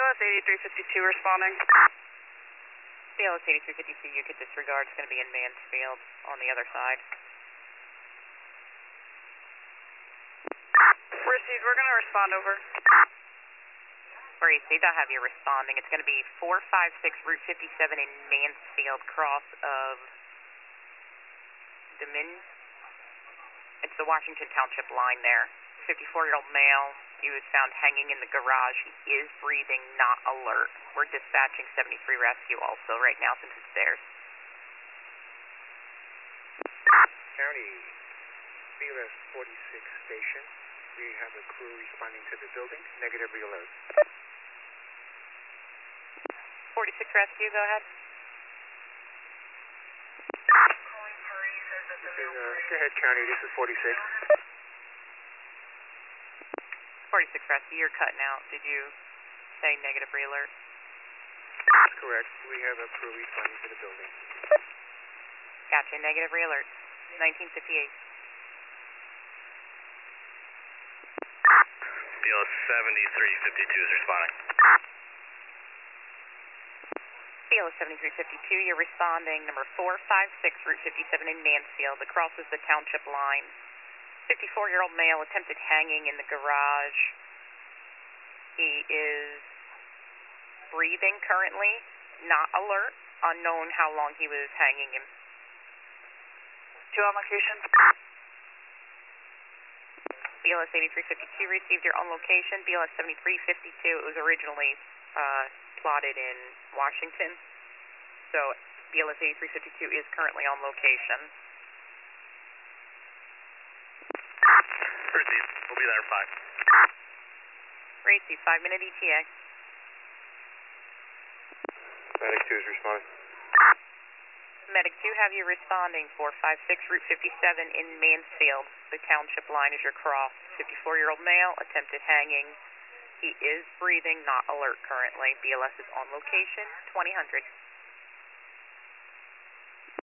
BLS 8352 responding. BLS 8352, you could disregard. It's going to be in Mansfield on the other side. Received, we're going to respond over. Received, I have you responding. It's going to be 456 Route 57 in Mansfield, cross of It's the Washington Township line there. 54-year-old male. He was found hanging in the garage. He is breathing, not alert. We're dispatching 73 rescue also right now since it's theirs. County, BLS 46 station. We have a crew responding to the building. Negative reload. 46 rescue, go ahead. Go ahead, County. This is 46. 46 rescue, you're cutting out. Did you say negative re-alert? That's correct. We have a crew responding to the building. Gotcha, negative re-alert. 1958. BLS 7352 is responding. BLS 7352, you're responding. Number 456, Route 57 in Mansfield. It crosses the township line. 54-year-old male attempted hanging in the garage. He is breathing currently, not alert, unknown how long he was hanging him. 2 on location. BLS 8352 received your own location. BLS 7352, it was originally plotted in Washington. So BLS 8352 is currently on location. Received. We'll be there in 5. Received, 5-minute ETA. Medic 2 is responding. Medic 2 have you responding. 456 Route 57 in Mansfield. The township line is your cross. 54-year-old male, attempted hanging. He is breathing, not alert currently. BLS is on location, 2000.